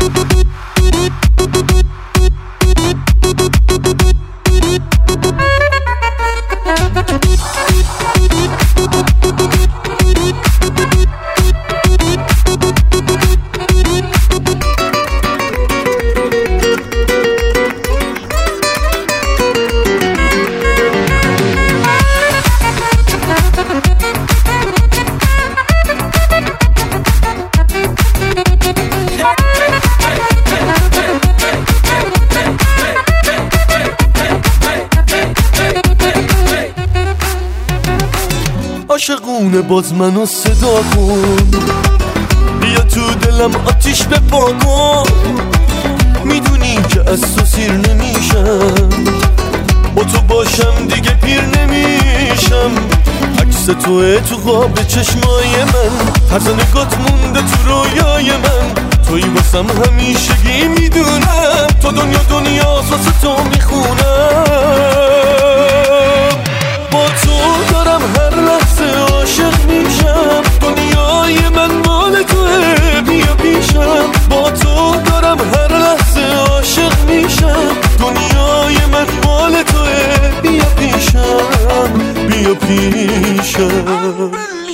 عاشقونه باز منو صدا کن، بیا تو دلم آتیش بپا کن. میدونی که از تو سیر نمیشم، با تو باشم دیگه پیر نمیشم. عکس توه تو خواب چشمای من، طرز نگات مونده تو رویای من. توی واسم همیشگی میدونم، تو دنیا واسه تو میخونم. با تو دارم هر لحظه عاشق میشم، دنیای من مال توه بیا پیشم. با تو دارم هر لحظه عاشق میشم، دنیای من مال توه بیا پیشم، بیا پیشم.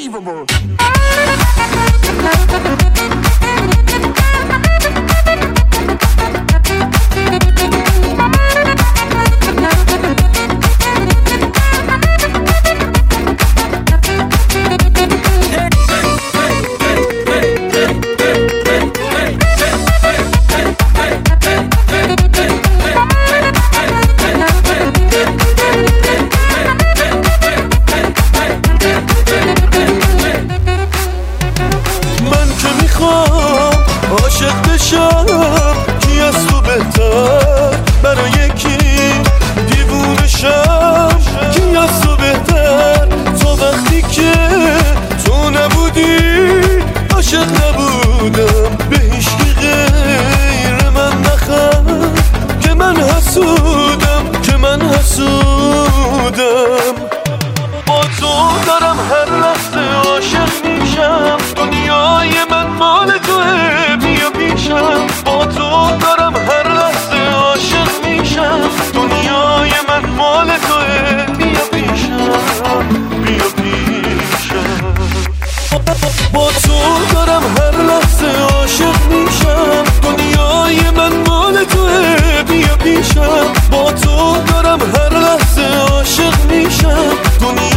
عاشق بشم کی از تو بهتر، برای کی دیوونه شم کی از تو بهتر. تو وقتی که تو نبودی عاشق نبودم، به هیچکی غیر من نخند که من حسودم، که من حسودم. با تو دارم هر لحظه عاشق میشم، دنیای من مال توه بیا پیشم. با تو دارم هر لحظه عاشق میشم، دنیای من مال توه بیا پیشم، بیا پیشم. با تو دارم هر لحظه عاشق میشم، دنیای من مال توه بیا پیشم. با تو دارم هر لحظه عاشق میشم، دنیای